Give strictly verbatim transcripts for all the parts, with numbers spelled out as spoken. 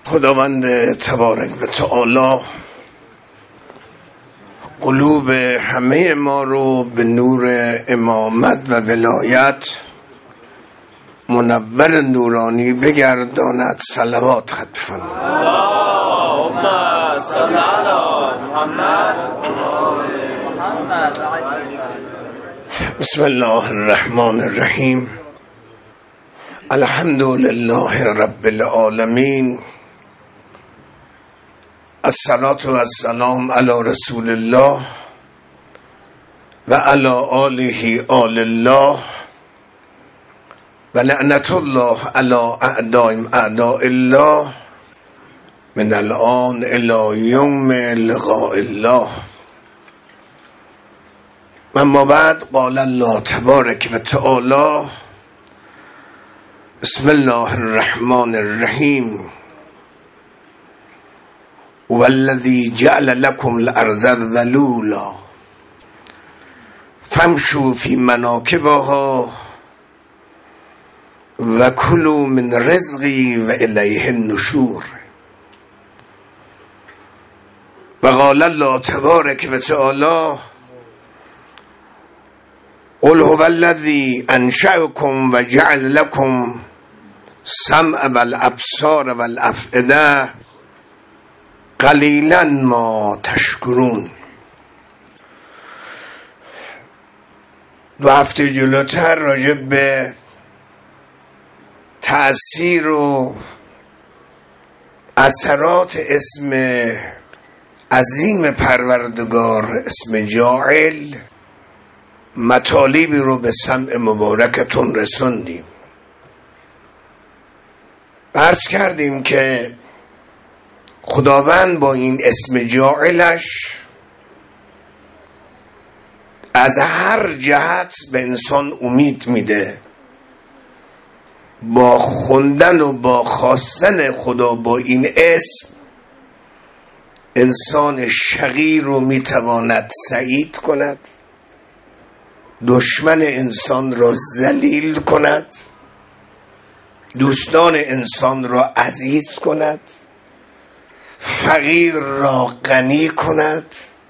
خداوند تبارک و تعالی قلوب همه ما رو به نور امامت و ولایت منور نورانی بگرداند. صلوات خط بفرمایید. اللهم صل علی محمد. بسم الله الرحمن الرحیم. الحمد لله رب العالمین. الصلاة و السلام علی رسول الله و علی آله آل الله و لعنت الله علی اعدائهم اعداء الله من الآن الی یوم لقاء الله. اما بعد قال الله تبارک و تعالی بسم الله الرحمن الرحیم والذی جعل لكم الارض ذلولا فامشوا فی مناکبها و کلوا من رزقی و الیه النشور. و قال الله تبارک و تعالی قل هو الذی انشأکم و جعل لكم السمع والابصار والافئده قلیلا ما تشکرون. دو هفته جلوتر راجع به تأثیر و اثرات اسم عظیم پروردگار، اسم جاعل، مطالبی رو به سمع مبارکتون رسوندیم. عرض کردیم که خداوند با این اسم جاعلش از هر جهت به انسان امید میده. با خوندن و با خواستن خدا با این اسم انسان شقی رو میتواند سعید کند، دشمن انسان را ذلیل کند، دوستان انسان را عزیز کند، فقیر را غنی کند،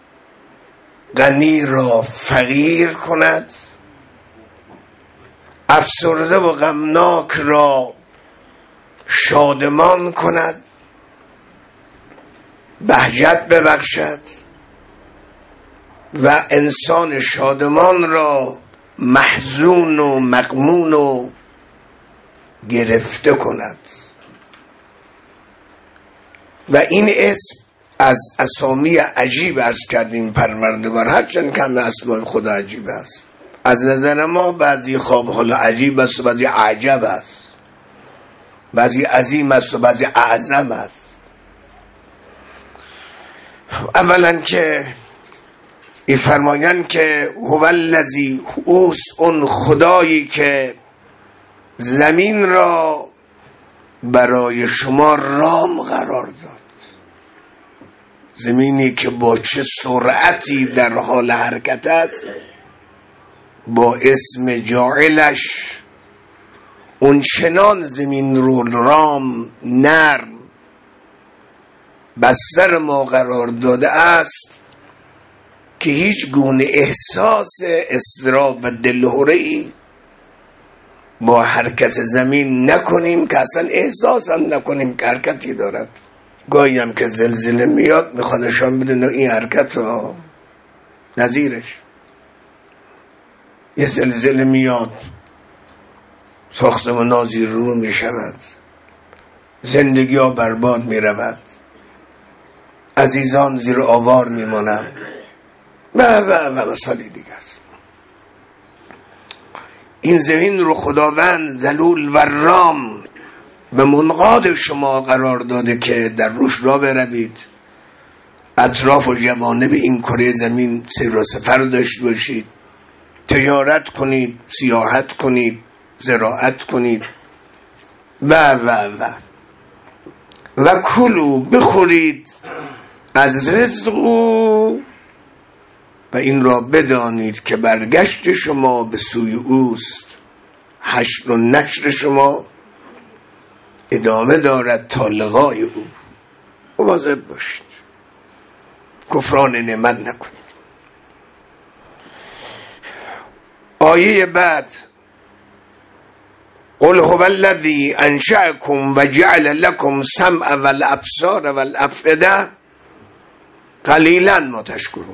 غنی را فقیر کند، افسرده و غمناک را شادمان کند، بهجت ببخشد و انسان شادمان را محزون و مغموم و گرفته کند. و این اسم از اسامی عجیب عرض کردیم پروردگار، هرچند کم اسمای خدا عجیب است. از نظر ما بعضی خواب حالا عجیب است و بعضی عجب است، بعضی عظیم است و بعضی اعظم است. اولا که این فرمایند که هو الذی، اوست اون خدایی که زمین را برای شما رام قرار داد. زمینی که با چه سرعتی در حال حرکت است، با اسم جاعلش اون چنان زمین رو رام، نرم بستر ما قرار داده است که هیچ گونه احساس اضطراب و دلهره‌ای با حرکت زمین نکنیم، که اصلا احساس هم نکنیم که حرکتی دارد. گاهی هم که زلزله میاد میخواد نشان بده این حرکت ها نظیرش. یه زلزله میاد ساختمان زیر رو میشود، زندگی ها برباد میرود، عزیزان زیر آوار میمانند و و و مسائلی دیگر. این زمین رو خداوند ذلول و رام به منقاد شما قرار داده که در روش را بروید، اطراف و جوانب این کره زمین سیر و سفر داشته باشید، تجارت کنید، سیاحت کنید، زراعت کنید و و و و کلوا، بخورید از رزق او و این را بدانید که برگشت شما به سوی اوست، حشر و نشر شما ادامه دارد تا لقای او. مواظب باشید کفران نعمت نکنید. آیه بعد قل هو الذی انشأکم و جعل لکم سمع والابصار والافئده قلیلا ما تشکرون.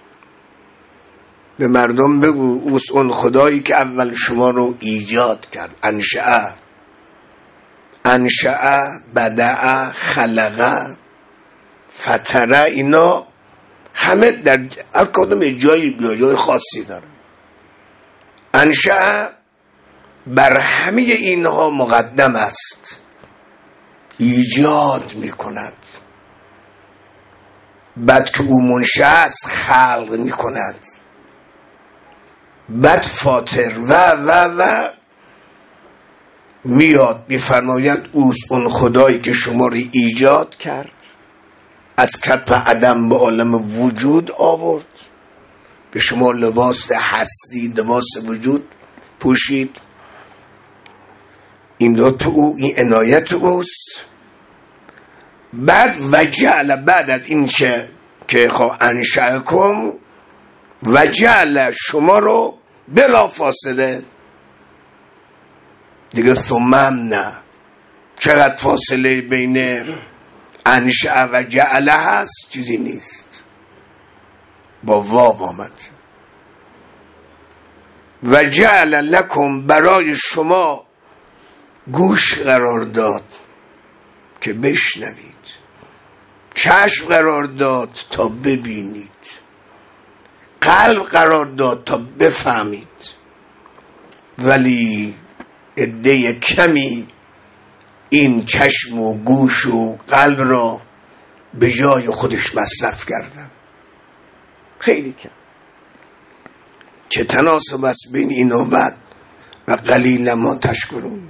به مردم بگو اوست اون خدایی که اول شما رو ایجاد کرد. انشأ انشأ بدع خلق فتره، اینا همه در هر کدوم جای جای خاصی داره. انشأ بر همه اینها مقدم است، ایجاد می کند. بعد که او منشأ است خلق می کند. بعد فاطر و و و میاد میفرماید اوست اون خدایی که شما رو ایجاد کرد، از کتب عدم به عالم وجود آورد، به شما لباس هستی لباس وجود پوشید. این لطف او، این عنایت اوست. بعد وجعل، بعد از این چه که خواه انشأکم وجعل شما رو بلا فاصله دیگه ثمم نه. چقدر فاصله بین انشأ و جعل هست؟ چیزی نیست، با واو آمد. و جعل لکم، برای شما گوش قرار داد که بشنوید، چشم قرار داد تا ببینید، قلب قرار داد تا بفهمید. ولی عده کمی این چشم و گوش و قلب را به جای خودش مصرف کردن، خیلی کم. چه تناسب است بین این و بعد و قلیل ما تشکرون.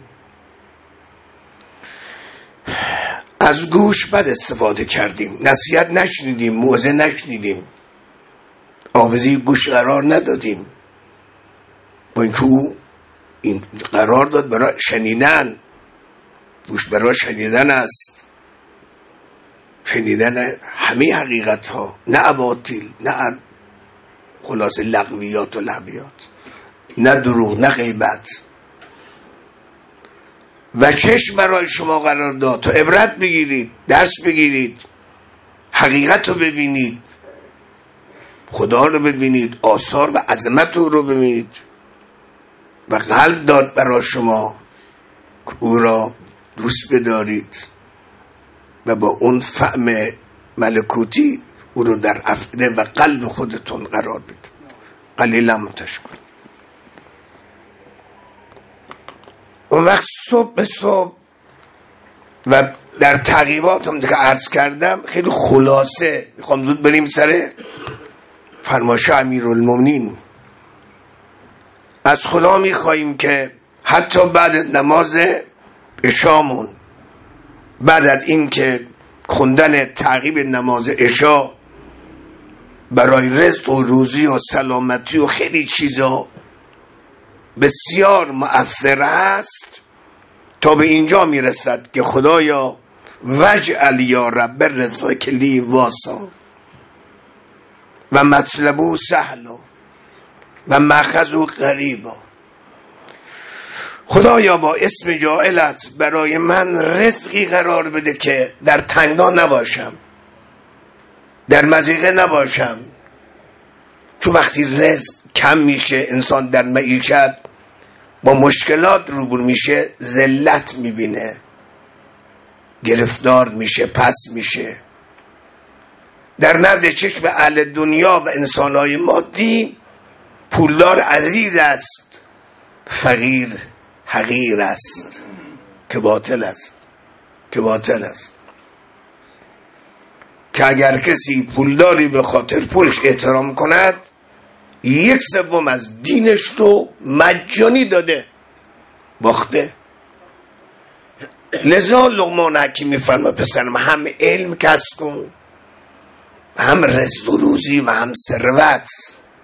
از گوش بد استفاده کردیم، نصیحت نشنیدیم، موعظه نشنیدیم، آویزی گوش قرار ندادیم، با اینکه او این قرار داد برای شنیدن. گوش برای شنیدن است، شنیدن همه حقیقت ها، نه اباطیل، نه خلاص لغویات و لغویات، نه دروغ، نه غیبت. و چشم برای شما قرار داد تا عبرت بگیرید، درس بگیرید، حقیقت رو ببینید، خدا رو ببینید، آثار و عظمت رو ببینید. و قلب داد برای شما که او را دوست بدارید و با اون فهم ملکوتی او رو در افئده و قلب خودتون قرار بدید. قلیلا ما تشکرون. اون وقت صبح به صبح و در تعقیباتم که عرض کردم خیلی خلاصه میخوام زود بریم سر فرمایش امیرالمومنین. از خدا میخواییم که حتی بعد نماز عشامون، بعد از این که خوندن تعقیب نماز عشا برای رزق و روزی و سلامتی و خیلی چیزا بسیار مؤثر است، تا به اینجا میرسد که خدایا وجعل یا رب رزقک لی واسا و مطلبو سهلا و مخزو قریبا. خدایا با اسم جاعلت برای من رزقی قرار بده که در تنگنا نباشم، در مضیقه نباشم. چون وقتی رزق کم میشه، انسان در معیشت با مشکلات روبرو میشه، ذلت میبینه، گرفتار میشه، پس میشه. در نزد چشم اهل دنیا و انسانهای مادی پولدار عزیز است، فقیر حقیر است، که باطل است، که باطل است. که اگر کسی پولداری به خاطر پولش احترام کند، یک سوم از دینش رو مجانی داده، باخته. لذا لقمان حکیم میفرما پسرم هم علم کسب کن، هم رزق و روزی و هم ثروت،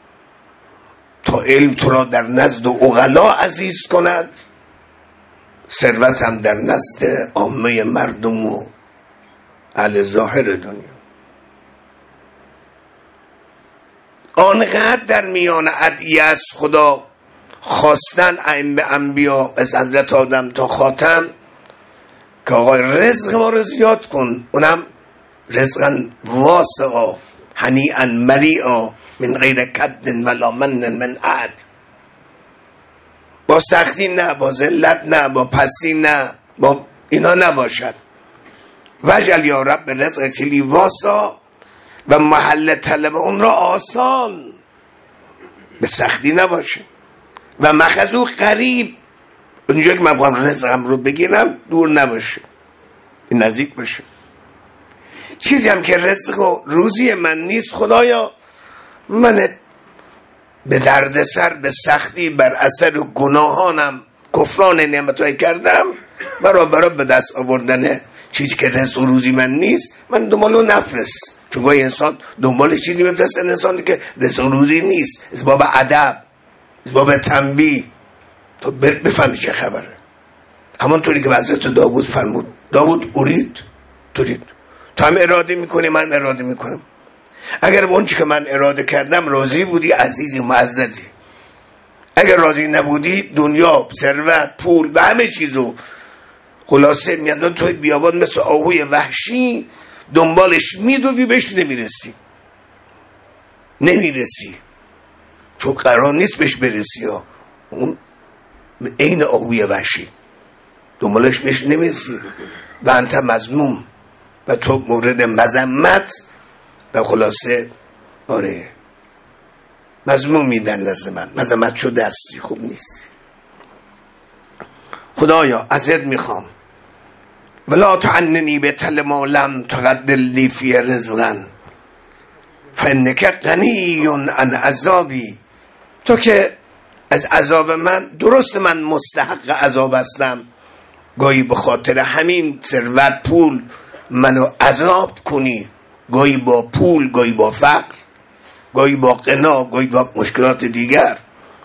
تا علم تو را در نزد عقلا عزیز کند، ثروتم در نزد عامه مردم و اهل ظاهر دنیا. آنقدر در میان ادعیه از خدا خواستن ائمه انبیا از حضرت آدم تا خاتم که آقای رزق ما رو زیاد کن، اونم رزقا واسعا هنیئا مریعا من غیر کد ولا من من عد، با سختی نه، با ذلت نه، با پستی نه، با اینا نباشد. وجل یا رب رزق کلی واسع و محل طلب اون را آسان، به سختی نباشه و مخزو قریب، اونجا که من بخوام رزقم رو بگیرم دور نباشه، نزدیک باشه. چیزی هم که رزق و روزی من نیست خدایا، من به درد سر به سختی بر اثر گناهانم کفران نعمتهای کردم، برای برای به دست آوردن چیزی که رزق و روزی من نیست من دنبالو نفرست. چون گاهی انسان دنبال چیزی میفرسته انسان که رزق و روزی نیست، اسباب ادب، اسباب تنبیه، تو بفهمی چه خبره. همانطوری که حضرت داوود فرمود، داوود اورید تورید، تو هم اراده میکنی من اراده میکنم، اگر به اون چی که من اراده کردم راضی بودی عزیزی معززی، اگر راضی نبودی دنیا، ثروت، پول و همه چیزو خلاصه میاندن توی بیابان مثل آهوی وحشی دنبالش میدوی، بهش نمیرسی نمیرسی چون قرار نیست بهش برسی ها. اون عین آهوی وحشی دنبالش بهش نمیرسی و انت مذموم و تو مورد مذمت و خلاصه آره مذموم میدن نزد من، مذمت شده هستی، خوب نیست. خدایا ازت میخوام ولا تعننی به تل ما لم تقدر لی فی رزقا فانک غنی عن عذابی، تو که از عذاب من، درست من مستحق عذاب هستم، گاهی به خاطر همین ثروت پول منو عذاب کنی، گاهی با پول، گاهی با فقر، گاهی با غنا، گاهی با مشکلات دیگر.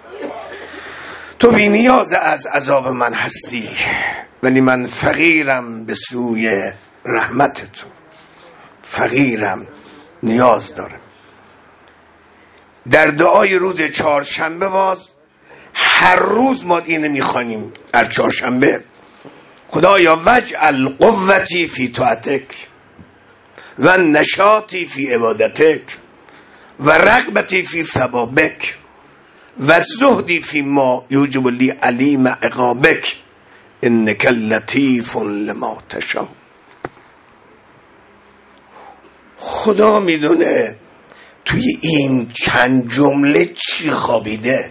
تو بی نیاز از عذاب من هستی ولی من فقیرم به سوی رحمت تو، فقیرم، نیاز دارم. در دعای روز چهارشنبه باز هر روز ما اینو میخوانیم در چهارشنبه، خدایا وجعل قوتی فی طاعتک و نشاطی فی عبادتک و رغبتی فی ثوابک و زهدی فی ما یوجب لی علیم عقابک انک لطیف لما تشاء. خدا میدونه توی این چند جمله چی خوابیده.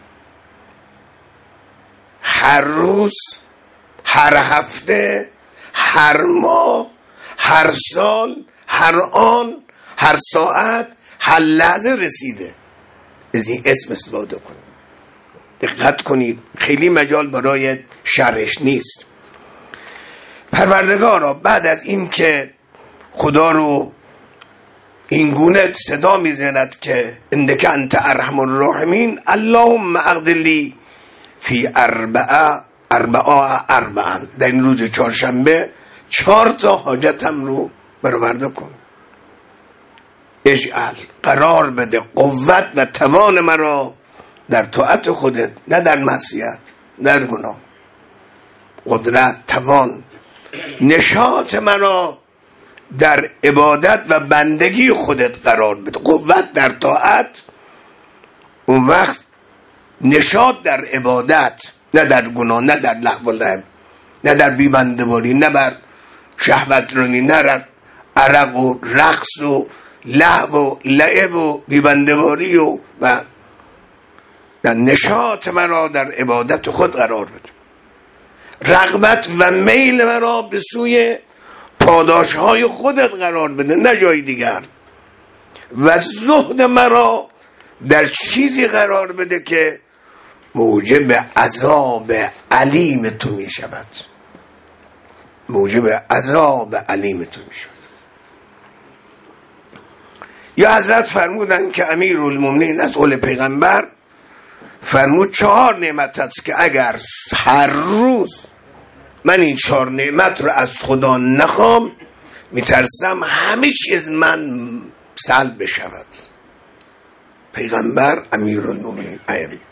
هر روز، هر هفته، هر ماه، هر سال، هر آن، هر ساعت، هر لحظه رسیده. از این اسم استفاده کنید، دقت کنید، خیلی مجال برای شرحش نیست. پروردگارا بعد از این که خدا رو این گونه صدا میزند که اندک انت ارحم الراحمین، اللهم اقضی فی اربعه اربعه اربعا، در این روز چهارشنبه چهار تا حاجتم رو برآورده کن. اجعل، قرار بده قوت و توان مرا در طاعت خودت، نه در معصیت، در گناه. قدرت، توان، نشاط مرا در عبادت و بندگی خودت قرار بده. قوت در طاعت، اون وقت نشاط در عبادت، نه در گناه، نه در لهو و لعب، نه در بیبنده‌واری، نه بر شهوت رانی، نه در عرق و رقص و لهو و لعب و بیبنده‌واری و و در نشاط مرا در عبادت خود قرار بده. رغبت و میل مرا به سوی پاداشهای خودت قرار بده، نه جای دیگر. و زهد مرا در چیزی قرار بده که موجب عذاب علیم تو می شود، موجب عذاب علیم تو می شود. یا حضرت فرمودن که امیر المومنین از قول پیغمبر فرمود چهار نعمت هست که اگر هر روز من این چهار نعمت رو از خدا نخوام، میترسم همه چیز من سلب بشود. پیغمبر امیرالمومنین ائمه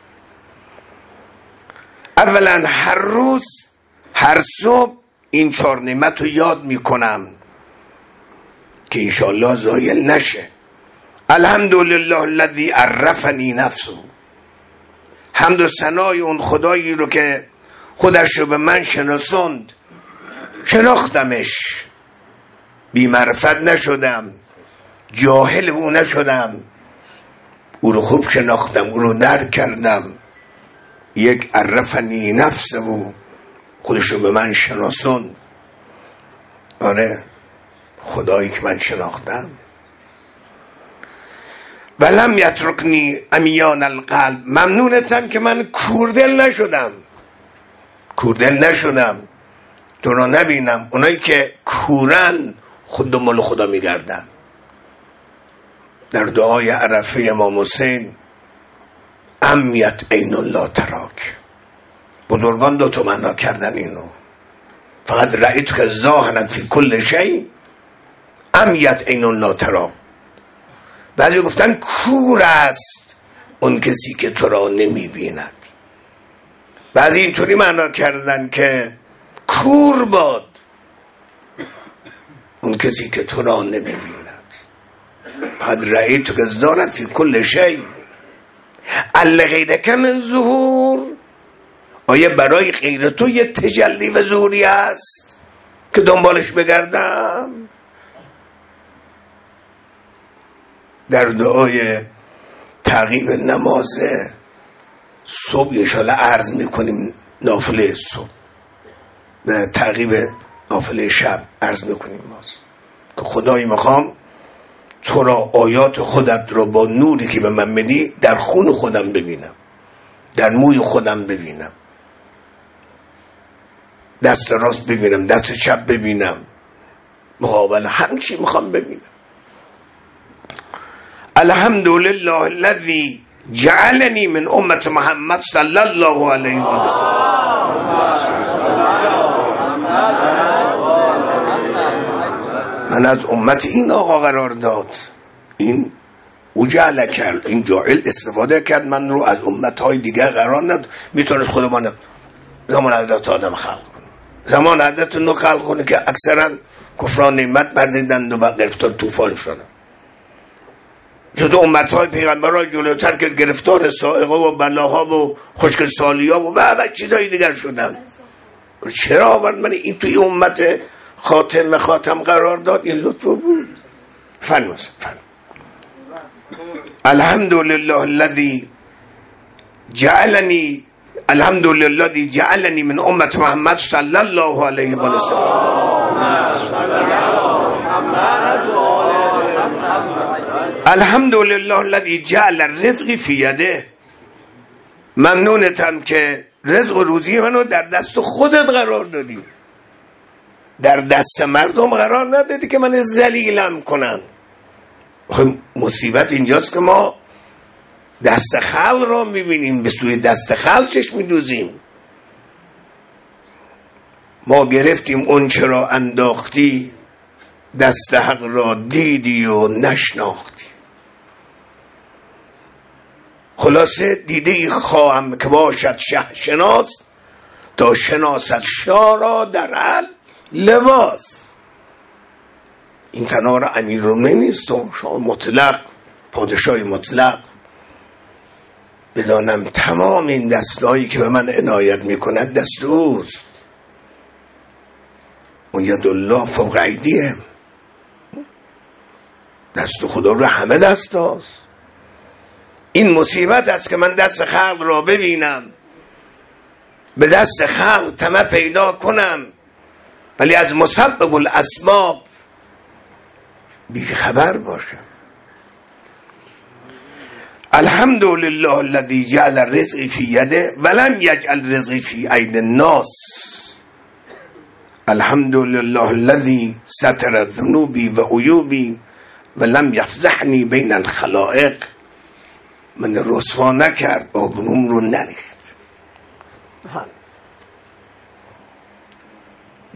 اولا هر روز هر صبح این چهار نعمت رو یاد میکنم که انشاءالله زایل نشه. الحمدلله الذی عرفنی نفسه، حمد و ثنای اون خدایی رو که خودش رو به من شناسوند، شناختمش، بی معرفت نشدم، جاهل او نشدم، او رو خوب شناختم، او رو درک کردم. یک عرفنی نفسه و خودش رو به من شناسوند. آره خدایی که من شناختم. ولم یترکنی امیان القلب، ممنونتم که من کوردل نشدم، کوردل نشدم تو را نبینم. اونایی که کورن خود دنبال خدا میگردن. در دعای عرفه امام حسین امیت عین لا تراک، بزرگان دو تا معنا کردن اینو. فقط رأیت که ظاهرا فی کل شیء امیت عین لا تراک. بعضی گفتن کور است اون کسی که تو را نمی بیند. بعضی اینطوری معنا کردن که کور باد اون کسی که تو را نمی بیند. قد رأیت که ظاهرا فی کل شیء ال غیرک من ظهور. آیا برای غیر تو یه تجلی و ظهوری است که دنبالش بگردم؟ در دعای تعقیب نماز صبح انشاءالله عرض میکنیم، نافله صبح تعقیب نافله شب عرض میکنیم باز که خدای میخوام تو را آیات خودت را با نوری که به من میدی در خون خودم ببینم، در موی خودم ببینم، دست راست ببینم، دست چپ ببینم، مقابل همچی میخوام ببینم. الحمدلله الذی جعلنی من امت محمد صلی الله علیه و سلم. من از امت این آقا قرار داد، این او جعل کرد، این جاعل استفاده کرد من رو از امتهای دیگر قرار نداد. میتونست خودمان زمان حضرت آدم خلق کنه، زمان حضرت نوح خلق کنه که اکثرا کفران نعمت ورزیدند و گرفتار طوفان شدن. جز امتهای پیغمبران جلوتر که گرفتار صاعقه و بلاها و خشکسالی ها و و چیزهای دیگر شدن. چرا آورد من این توی امت خاتم و خاتم قرار داد؟ این لطف بود. فرموز فرموز الحمدلله الذی جعلنی الحمدلله الذی جعلنی من امت محمد صلی الله علیه و سلم. الحمدلله الذی جعل الرزق فی یده. ممنونتم که رزق و روزی منو در دست خودت قرار دادی، در دست مردم قرار ندادی که من ذلیلم کنن. مصیبت اینجاست که ما دست خلق را میبینیم، به سوی دست خلق چشم میدوزیم. ما گرفتیم اون چرا انداختی، دست حق را دیدی و نشناختی. خلاصه دیده خواهم که باشد شه شناس، تا شناست شاه را در حل لباس. این تنها امیرالمومنین نیست، شاه مطلق، پادشاه مطلق. بدانم تمام این دستایی که به من عنایت میکند دست اوست. اون ید الله فوق ایدیهم، دست خدا رو همه دست هاست. این مصیبت است که من دست خلق را ببینم، به دست خلق طمع پیدا کنم، ولی از مسبب الاسباب بی خبر باشم. الحمدلله الذی جعل الرزق فی یده ولم یجعل الرزق فی اید الناس. الحمدلله الذی ستر ذنوبی و عیوبی ولم یفضحنی بین الخلائق. من رسوا نکرد، آبروم رو نریخت.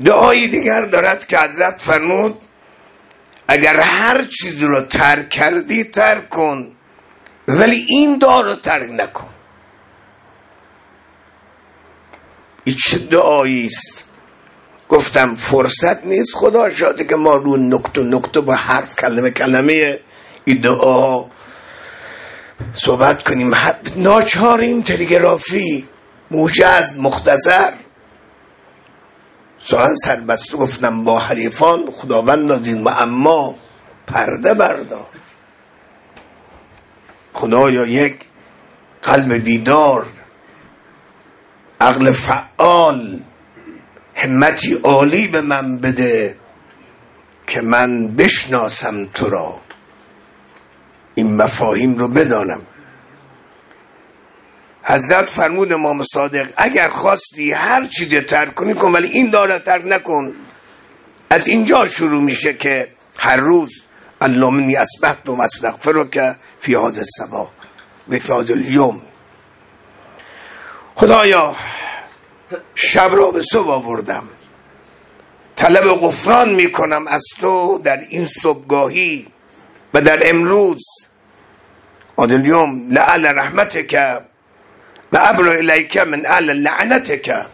دعایی دیگر دارد که حضرت فرمود اگر هر چیز رو ترک کردی ترک کن، ولی این دعا رو ترک نکن. این چه دعایی است؟ گفتم فرصت نیست، خدا شاده که ما رو نکته نکته با حرف کلمه کلمه این دعا صحبت کنیم. ناچاریم تلگرافی موجز مختصر سخن سربسته گفتم با حریفان خداوند نازین و اما پرده بردار. خدایا یک قلب بیدار، عقل فعال، همتی عالی به من بده که من بشناسم تو را، این مفاهیم رو بدانم. حضرت فرمود امام صادق اگر خواستی هر چیز ترک کنی کن، ولی این داره ترک نکن. از اینجا شروع میشه که هر روز اللهم انی اصبحت و استغفرک فی هذا الصباح و فی هذا الیوم. خدایا شب را به صبح آوردم، طلب غفران میکنم از تو در این صبحگاهی و در امروز. الیوم لعل رحمتک و ابرو الیک من اعلی لعنتک.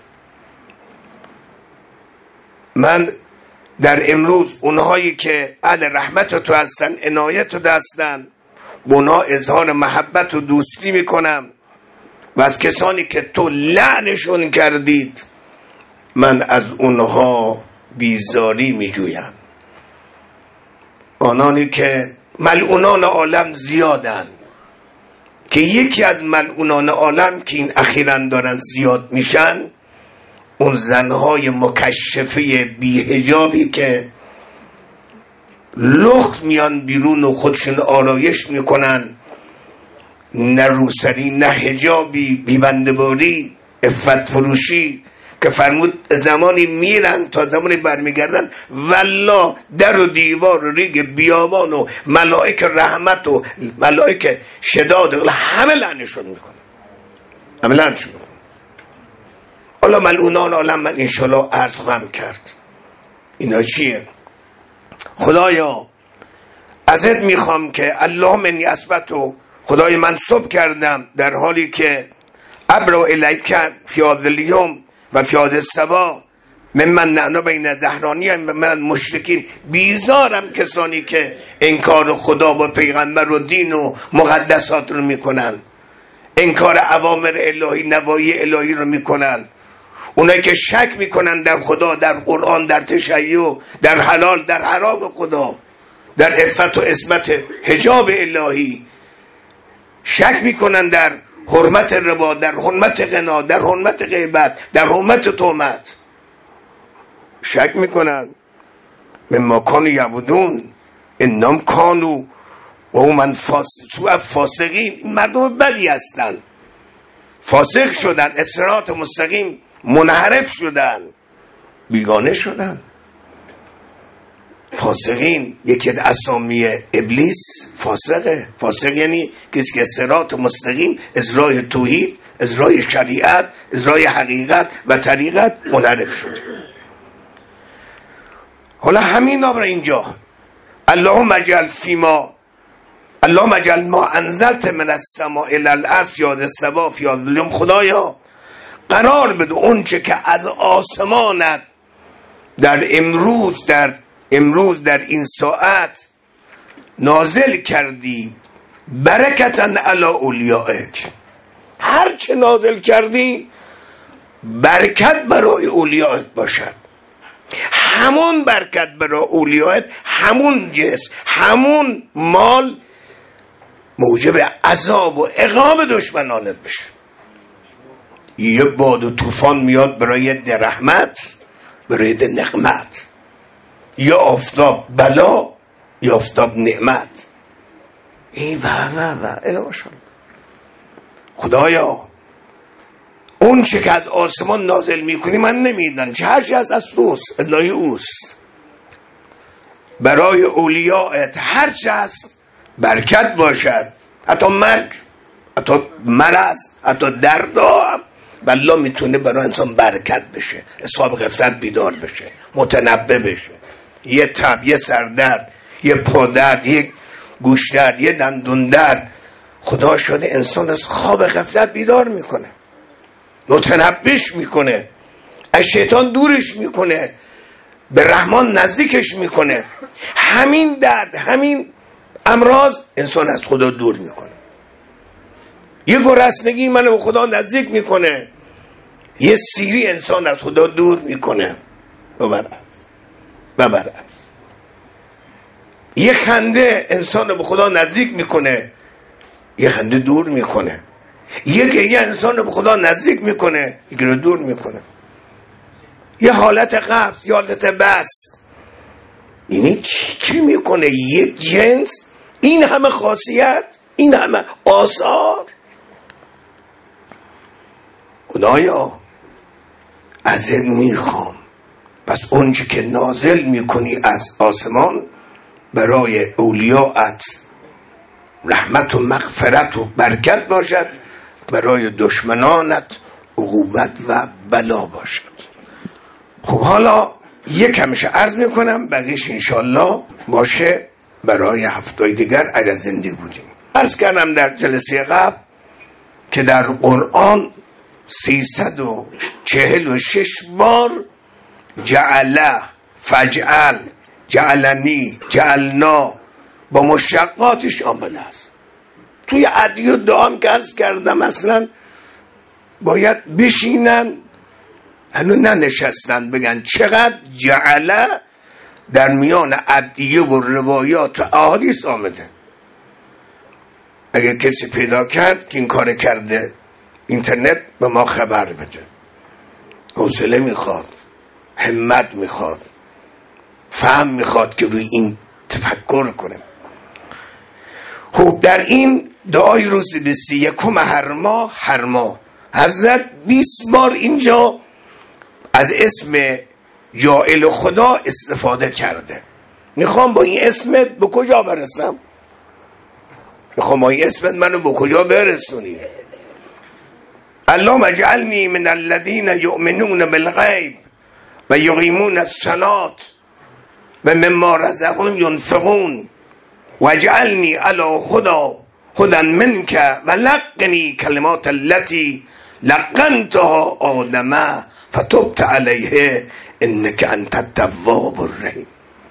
من در امروز اونهایی که اهل رحمت تو هستن، عنایت تو هستن، با اونها اظهار محبت و دوستی میکنم و از کسانی که تو لعنشون کردید من از اونها بیزاری میجویم. آنانی که ملعونان عالم زیادن، که یکی از ملعونان عالم که این اخیراً دارن زیاد میشن اون زنهای مکشفه بی‌حجابی که لخت میان بیرون و خودشون آرایش میکنن، نه روسری نه حجابی، بیبنده‌باری، عفت فروشی، که فرمود زمانی میرن تا زمانی برمیگردن والله در و دیوار و ریگ بیابان و ملائک رحمت و ملائک شداد همه لعنشون میکنن، همه لعنشون میکنن. حالا ملعونان عالم من انشالله عرض خواهم کرد اینا چیه. خدایا ازت میخوام که اللهم انی اثبتو، خدای من صبح کردم در حالی که ابرو الیک فی هذا الیوم و فی هذا الصباح ممن نحن بین زهرانی و من مشرکین. بیزارم کسانی که انکار خدا و پیغمبر و دین و مقدسات رو میکنن، انکار اوامر الهی نواهی الهی رو میکنن، اونایی که شک میکنن در خدا، در قرآن، در تشیع، در حلال، در حرام خدا، در عفت و عصمت حجاب الهی، شک میکنن در حرمت ربا، در حرمت غنا، در حرمت غیبت، در حرمت تهمت، شک میکنن. مما کانوا یعبدون انهم کانوا قوما فاسقین. مردم بدی هستن، فاسق شدن، از صراط مستقیم منحرف شدن، بیگانه شدن. فاسقین یکی از اسامی ابلیس فاسقه. فاسق یعنی کسی که صراط مستقیم از راه توحید، از راه شریعت، از راه حقیقت و طریقت منحرف شده. حالا همین آبر اینجا اللهم اجعل فیما اللهم اجعل ما انزلت من السماء الى الارض یا السبا فی الظلم. خدایا قرار بده اون چه که از آسمانت در امروز در امروز در این ساعت نازل کردی برکتاً علی اولیائک. هر چه نازل کردی برکت برای اولیائت باشد. همون برکت برای اولیائت، همون جنس، همون مال موجب عذاب و عقاب دشمنانت بشه. یه باد و طوفان میاد برای ده رحمت، برای ده نقمت، یا آفتاب بلا یا آفتاب نعمت. این و و و اله ماشاءالله. خدایا اون چه که از آسمان نازل میکنی من نمیدونم، چه هرچی از از توست، ادنای اوست. برای اولیاءت هرچی هست برکت باشد، حتی مرگ، حتی مرض، حتی درد، والله میتونه برای انسان برکت بشه، اصحاب غفلت بیدار بشه، متنبه بشه. یه تب، یه سردرد، یه پادرد، یه گوشدرد، یه دندون درد، خدا شده انسان از خواب غفلت بیدار میکنه، متنبهش میکنه، از شیطان دورش میکنه، به رحمان نزدیکش میکنه. همین درد، همین امراض انسان از خدا دور میکنه. یه گرسنگی منو به خدا نزدیک میکنه، یه سیری انسان از خدا دور میکنه و برعکس و برعکس. یه خنده انسان رو به خدا نزدیک میکنه، یه خنده دور میکنه. یه گریه انسان رو به خدا نزدیک میکنه، یکی رو دور میکنه. یه حالت قبض، یه حالت بست. یعنی چی میکنه یک جنس این همه خاصیت، این همه آثار؟ خدایا ازت میخوام پس اونچه که نازل میکنی از آسمان برای اولیاءت رحمت و مغفرت و برکت باشد، برای دشمنانت عقوبت و بلا باشد. خب حالا یک همیشه عرض میکنم، بقیش انشالله باشه برای هفته‌های دیگر اگر زنده بودیم. عرض کردم در جلسه قبل که در قرآن سیصد و چهل و شش بار جعله، فجعل، جعلنی، جعلنا با مشتقاتش آمده است. توی ادعیه و دعام که عرض کردم اصلا باید بشینن، هنو ننشستن بگن چقدر جعله در میان ادعیه و روایات و احادیث آمده. اگر کسی پیدا کرد که این کار کرده اینترنت به ما خبر بده. حوصله میخواد، همت میخواد، فهم میخواد که روی این تفکر کنه. خب در این دعای روز بیست و یکم هر ماه هر ماه حضرت بیست بار اینجا از اسم جاعل خدا استفاده کرده. میخوام با این اسمت به کجا برسم؟ میخوام با این اسمت منو به کجا برسونی؟ اللهم اجعلنی من الذین یؤمنون بالغیب و یقیمون الصلاة و مما رزقهم ینفقون واجعلنی علی هدی هدی منک و لقنی کلمات التي لقنتها آدم فتبت علیه انک انت التواب الرحیم.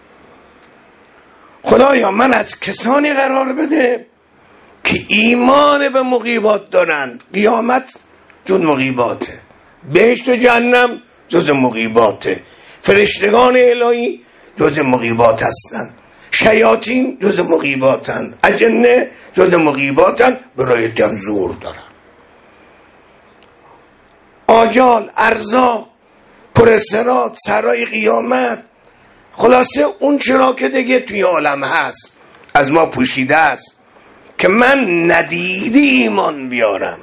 خدایا من از کسانی قرار بده که ایمان به مغیبات دارند. قیامت جز مغیباته، بهشت و جهنم جز مغیباته، فرشتگان الهی جز مغیبات هستند، شیاطین جز مغیباتن، اجنه جز مغیباتن، برای دنزور دارن. آجال، ارزاق، پرسرات، سرای قیامت، خلاصه اون چرا که دیگه توی عالم هست از ما پوشیده است که من ندیدی ایمان بیارم،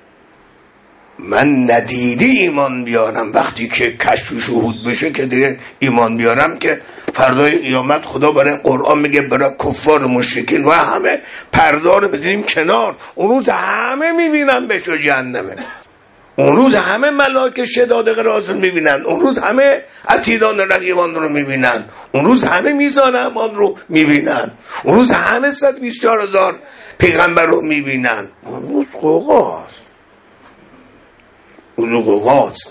من ندیدی ایمان بیارم. وقتی که کشف و شهود بشه که دیگه ایمان بیارم که فردای قیامت خدا برای قرآن میگه برای کفار و مشرکین و همه پرده رو بزنیم کنار. اون روز همه میبینن بهش جهنمه، اون روز همه ملائکه شداد قرازون میبینن، اون روز همه عتیدان رقیبان رو میبینن، اون روز همه میزان امان رو میبینن، اون روز همه صد و بیست و چهار هزار پیغمبر رو میبینن. اون روز قوقاست، اون روز قوقاست.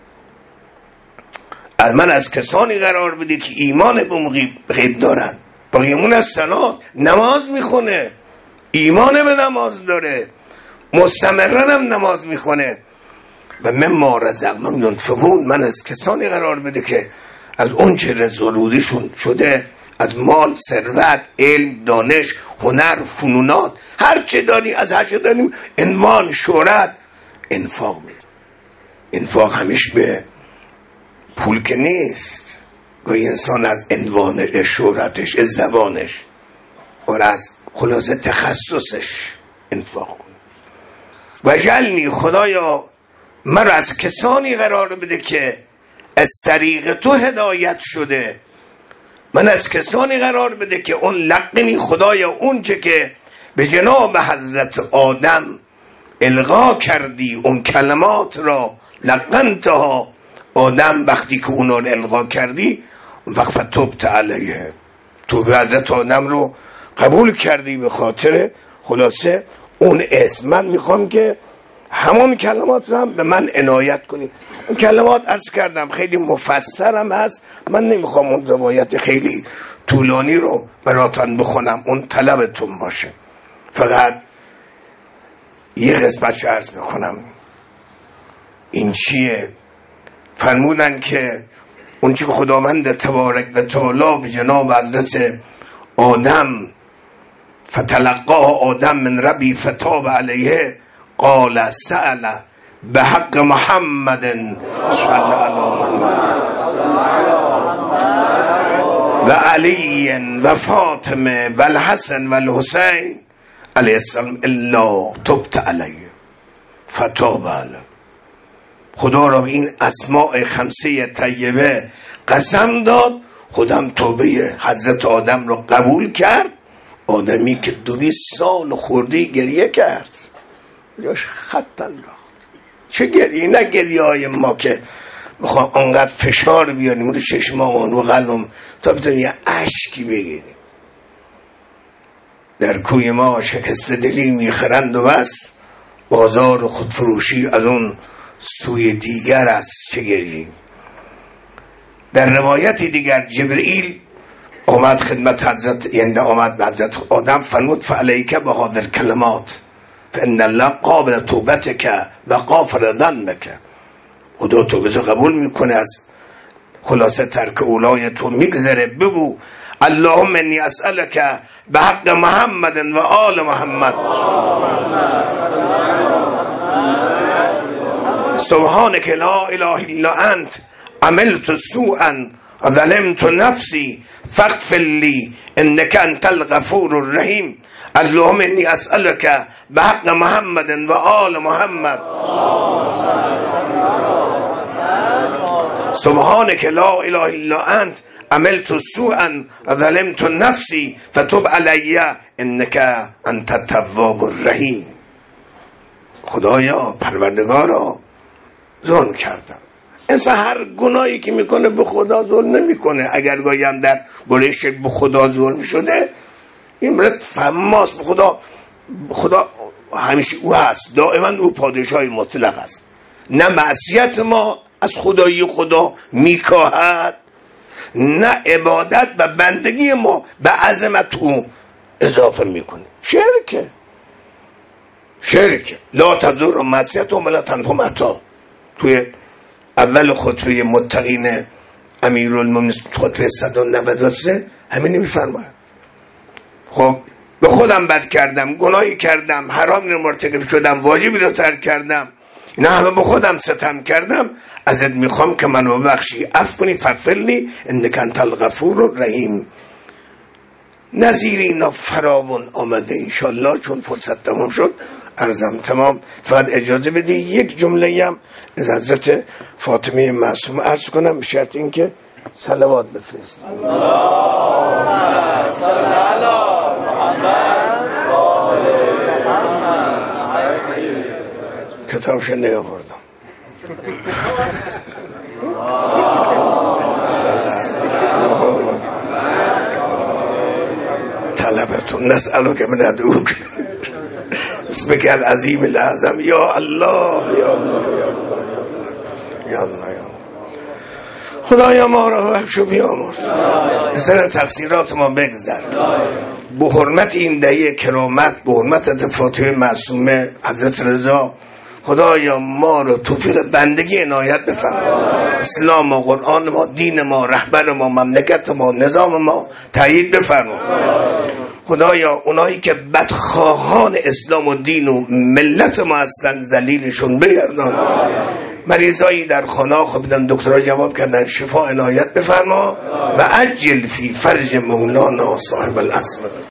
از من از کسانی قرار بده که ایمان به غیب دارن، باقیمون از صلات نماز میخونه، ایمان به نماز داره، مستمرن هم نماز میخونه و مما رزقناهم ینفقون. من از کسانی قرار بده که از اون چه رزقشون شده، از مال، ثروت، علم، دانش، هنر، فنونات، هر چه داری از هر چه داریم، عنوان، شهرت، انفاق میده. انفاق همیش به پول که نیست، گاهی انسان از عنوانش، شهرتش، از زبانش اور از خلاصه تخصصش انفاق کنه. و جلنی خدایا من از کسانی قرار بده که از طریق تو هدایت شده، من از کسانی قرار بده که اون لقنی خدایا اون چه که به جناب حضرت آدم القا کردی اون کلمات را لقنتها، آدم وقتی که اونا رو القا کردی اون وقت فتوبت علیه، توبه حضرت آدم رو قبول کردی به خاطر خلاصه اون اسم. من میخوام که همون کلمات رو هم به من عنایت کنی. اون کلمات عرض کردم خیلی مفسرم هست، من نمیخوام اون روایت خیلی طولانی رو براتون بخونم، اون طلبتون باشه. فقط یه قسمتش عرض میکنم. این چیه؟ فرمودن که اون چی که خداوند تبارک و تعالی به جناب حضرت آدم فتلقاه آدم من ربی فتاب علیه قال سأل به حق محمد صلی الله و علی و فاطمه و الحسن و الحسین علیه السلام الا تبت علیه فتاب علیه. خدا را این اسماء خمسه طیبه قسم داد، خودم توبه حضرت آدم را قبول کرد. آدمی که دویست سال خوردی گریه کرد، یاش خط انداخت. چه گریه؟ نه گریه های ما که میخوام انقدر فشار بیاریم رو چشمان و قلم تا بتونیم یه اشکی بگیریم. در کوی ما شکست دلی میخرند و بس، بازار خودفروشی از اون سوی دیگر است چه گریه. در روایت دیگر جبرئیل آمد خدمت حضرت، یعنی آمد به حضرت آدم فرمود فعلیک به هذه الکلمات فان الله قابل توبتک و غافر ذنبک. خدا توبه تو قبول میکنه، از خلاصه ترک اولای تو میگذره. بگو اللهم انی اسألک به حق محمد و آل محمد سبحانك لا اله الا انت عملت سوءا ظلمت نفسي فاغفر لي انك انت الغفور الرحيم. اللهم اني اسالك بحق محمد و آل محمد سبحانك لا اله الا انت عملت سوءا ظلمت نفسي فتب علي انك انت التواب الرحیم. خدایا پروردگارا ظلم کردم. انسان هر گناهی که میکنه به خدا ظلم نمیکنه. اگر گاهی هم در برای شرک به خدا ظلم شده، این مرد فهماست به خدا. خدا همیشه او هست، دائما او پادشاه مطلق است. نه معصیت ما از خدایی خدا میکاهد، نه عبادت و بندگی ما به عظمت او اضافه میکنه. شرکه شرکه لا تضر معصیت و لا تنفع متا. توی اول خطبه متقین امیرالمومنین خطبه صد و نود و سه همین میفرماید. خب به خودم بد کردم، گناهی کردم، حرامی رو مرتکب شدم، واجبی رو ترک کردم، اینا همه به خودم ستم کردم. ازت میخوام که منو ببخشی، عفو کنی، فغفر لی انک انت الغفور الرحیم. نظیر اینا فراوان آمده انشالله. چون فرصت تمام شد عرضم تمام. فقط اجازه بدی یک جمله هم از حضرت فاطمه معصومه عرض کنم، به شرط این که صلوات بفرست. اللهم صل علی محمد و آل محمد. کتابش نیاوردم. طلبتون نسألك من ادعوك اسمك العظیم الاعظم یا الله یا الله یا الله یا الله یا الله. خدایا ما را بخش و بیامرز، اثر تقصیرات ما بگذر. به حرمت این دهه کرامت، به حرمت حضرت فاطمه معصومه حضرت رضا، خدایا ما رو توفیق بندگی عنایت بفرما. اسلام و قرآن ما، دین ما، رهبر ما، مملکت ما، نظام ما تایید بفرما. خدایا اونایی که بدخواهان اسلام و دین و ملت ما هستن ذلیلشون بگردان. مریضایی در خانه خب بدن دکترها جواب کردن شفا عنایت بفرما و عجل فی فرج مولانا صاحب العصر.